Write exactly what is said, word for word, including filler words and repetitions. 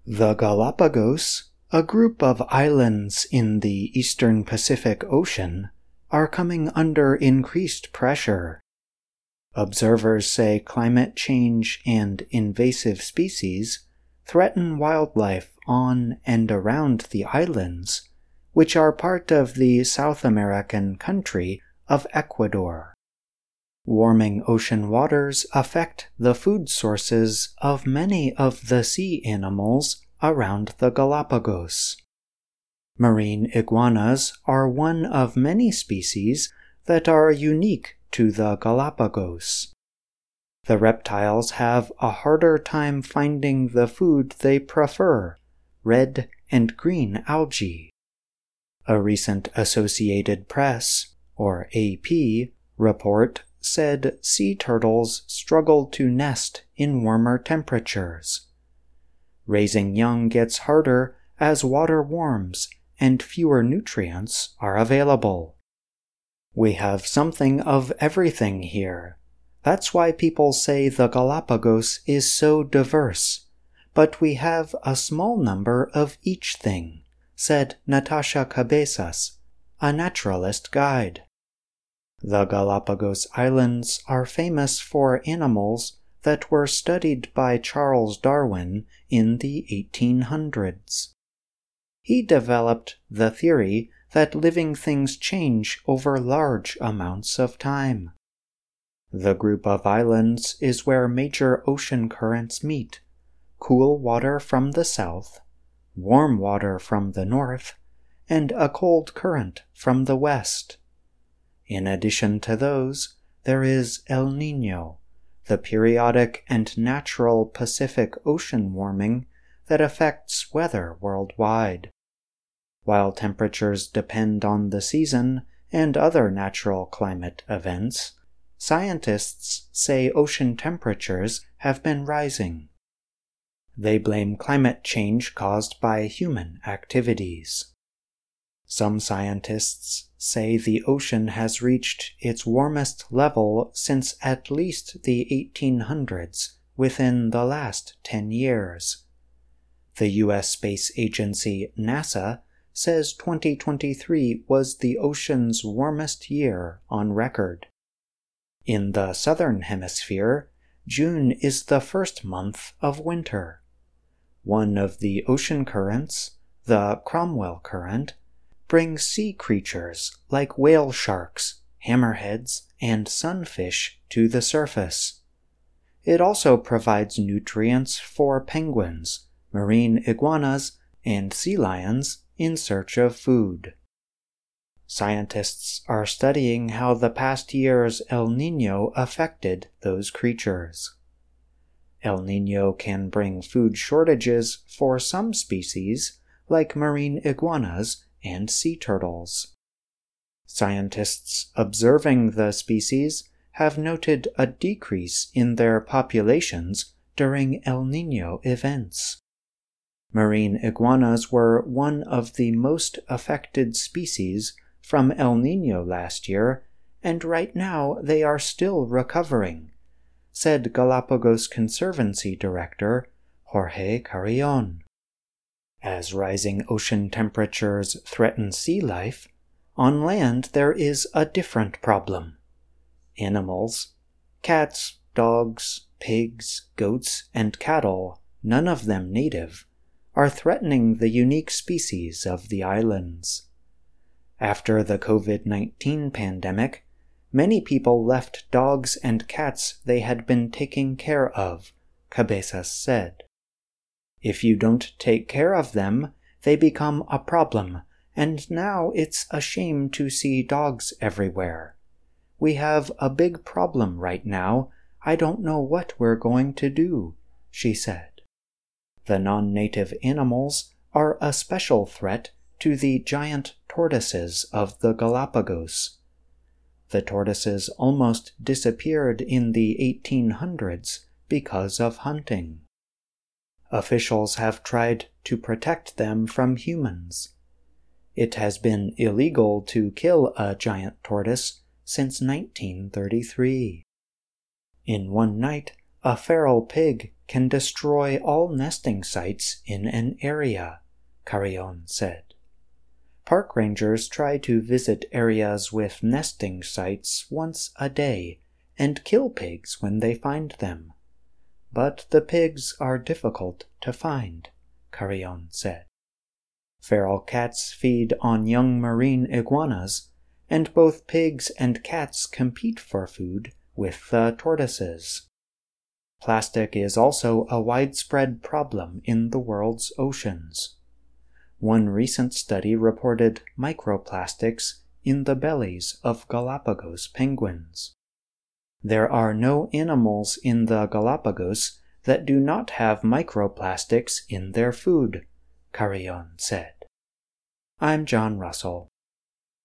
The Galapagos, a group of islands in the eastern Pacific Ocean, are coming under increased pressure. Observers say climate change and invasive species threaten wildlife on and around the islands, which are part of the South American country of Ecuador. Warming ocean waters affect the food sources of many of the sea animals around the Galapagos. Marine iguanas are one of many species that are unique to the Galapagos. The reptiles have a harder time finding the food they prefer, red and green algae. A recent Associated Press, or A P, report said sea turtles struggle to nest in warmer temperatures. Raising young gets harder as water warms and fewer nutrients are available. We have something of everything here. That's why people say the Galapagos is so diverse. But we have a small number of each thing, said Natasha Cabezas, a naturalist guide. The Galapagos Islands are famous for animals that were studied by Charles Darwin in the eighteen hundreds. He developed the theory that living things change over large amounts of time. The group of islands is where major ocean currents meet, cool water from the south, warm water from the north, and a cold current from the west. In addition to those, there is El Niño, the periodic and natural Pacific Ocean warming that affects weather worldwide. While temperatures depend on the season and other natural climate events, scientists say ocean temperatures have been rising. They blame climate change caused by human activities. Some scientists say the ocean has reached its warmest level since at least the eighteen hundreds within the last ten years. The U S space agency NASA says twenty twenty-three was the ocean's warmest year on record. In the southern hemisphere, June is the first month of winter. One of the ocean currents, the Cromwell Current, brings sea creatures like whale sharks, hammerheads, and sunfish to the surface. It also provides nutrients for penguins, marine iguanas, and sea lions in search of food. Scientists are studying how the past year's El Niño affected those creatures. El Niño can bring food shortages for some species, like marine iguanas and sea turtles. Scientists observing the species have noted a decrease in their populations during El Niño events. Marine iguanas were one of the most affected species from El Niño last year, and right now they are still recovering, said Galapagos Conservancy Director Jorge Carrion. As rising ocean temperatures threaten sea life, on land there is a different problem. Animals, cats, dogs, pigs, goats, and cattle, none of them native, are threatening the unique species of the islands. After the covid nineteen pandemic, many people left dogs and cats they had been taking care of, Cabezas said. If you don't take care of them, they become a problem, and now it's a shame to see dogs everywhere. We have a big problem right now. I don't know what we're going to do, she said. The non-native animals are a special threat to the giant tortoises of the Galapagos. The tortoises almost disappeared in the eighteen hundreds because of hunting. Officials have tried to protect them from humans. It has been illegal to kill a giant tortoise since nineteen thirty-three. In one night, A feral pig can destroy all nesting sites in an area, Carrion said. Park rangers try to visit areas with nesting sites once a day and kill pigs when they find them. But the pigs are difficult to find, Carrion said. Feral cats feed on young marine iguanas, and both pigs and cats compete for food with the tortoises. Plastic is also a widespread problem in the world's oceans. One recent study reported microplastics in the bellies of Galapagos penguins. There are no animals in the Galapagos that do not have microplastics in their food, Carrion said. I'm John Russell.